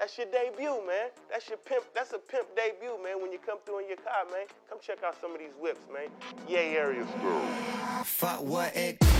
That's your debut, man. That's your pimp. That's a pimp debut, man. When you come through in your car, man, come check out some of these whips, man. Yay area store. Fuck what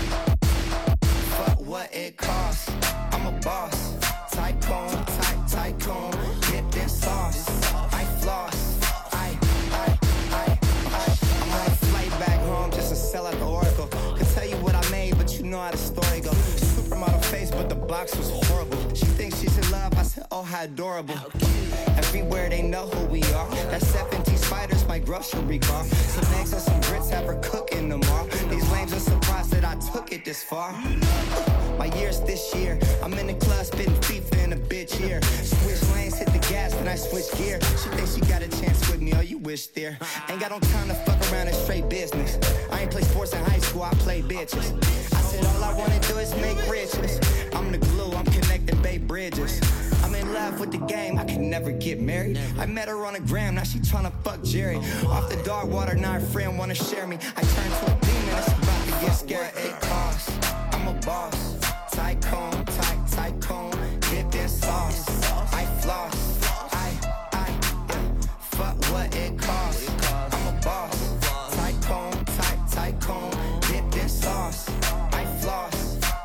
it costs. I'm a boss, tycoon, tycoon, dipped in sauce. I floss, I'm on a flight back home just to sell out the Oracle. Could tell you what I made, but you know how the story goes. Supermodel face, but the box was horrible. She thinks she's in love, I said, oh, how adorable. Everywhere they know who we are. That 70s spiders, my grocery car. Some eggs and some grits, have her cooking them all. These lames are surprised that I took it this far. My year's this year. I'm in the club spitting FIFA in a bitch here. Switch lanes, hit the gas, then I switch gear. She thinks she got a chance with me, oh, you wish there. Ain't got no time to fuck around, it's straight business. I ain't play sports in high school, I play bitches. I said all I wanna do is make riches. I'm the glue, I'm connecting Bay Bridges. I'm in love with the game, I can never get married. I met her on the gram, now she tryna fuck Jerry. Off the dog water, now her friend wanna share me. I turned to a demon, it's about to get scary. What it costs, I'm a boss, tycoon, tycoon, dipped in sauce. I floss, fuck what it costs. I'm a boss, tycoon, tycoon, dipped in sauce. I floss,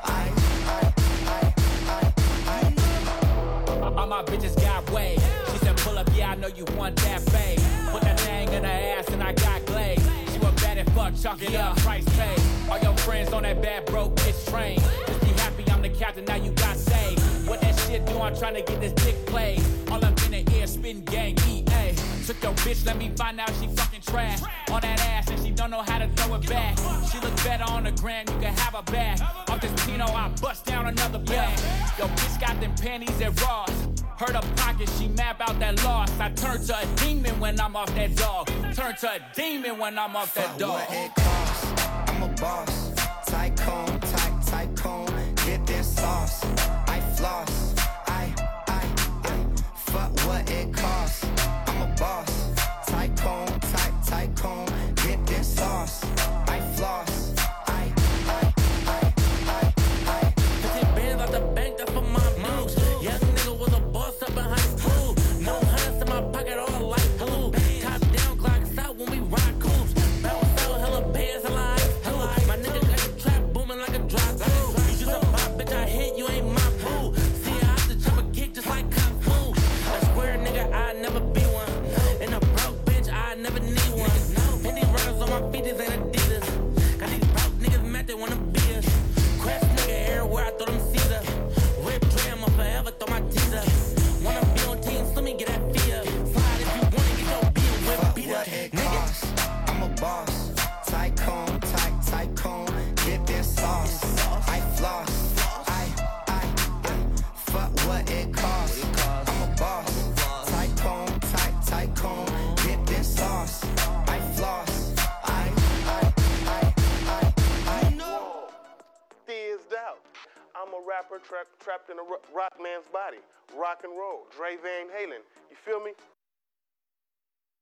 All my bitches got waves. She said, pull up, yeah, I know you want that babe. Put that thing in her ass and I got glaze. She was bad as fuck, chalk it up, price paid. All your friends on that bad broke bitch train. Just be happy I'm the captain, now you got saved. What that shit do, I'm trying to get this dick played. All up in the air, spitting gang, EA. Took your bitch, let me find out she fucking trash. On that ass and she don't know how to throw it back. She look better on the gram, you can have her back. Off this Pino, I bust down another bag. Yo, bitch got them panties at Ross. Heard her pocket, she map out that loss. I turn to a demon when I'm off that dog. Turn to a demon when I'm off that dog. What it costs, I'm a boss, tycoon, tycoon, dipped in sauce. I floss, fuck what it costs. I'm a boss, tycoon, tycoon, dipped in sauce. I floss, Bands out the bank, that's for my moves. Young nigga was a boss up in high school. No hundreds in my pocket, all like blue. Top down, clocks out when we rock coops. Bounce out, hella bands, hella ice. My nigga got the trap booming like a drop through. You just a pop, bitch, I hit, you ain't my boo. See, I have to chop a kick just like Kung Fu. A square nigga, I never be one. And a broke bitch, I never need one. And these runners on my feet, these ain't Adidas. Got these broke niggas mad, they wanna be us. Crash nigga everywhere, I throw them Caesar. Rip Dram, I'll forever throw my teaser. Wanna be on team, so me get that fear. Slide if you wanna get your beat with beat up. Nigga, I'm a boss, tycoon, tycoon, dipped in sauce. I floss, fuck what it costs. I'm a boss, tycoon, tycoon, dipped in sauce. I floss, Thizzed out. I'm a rapper trapped in a rock man's body. Rock and roll. Dre Van Halen. You feel me?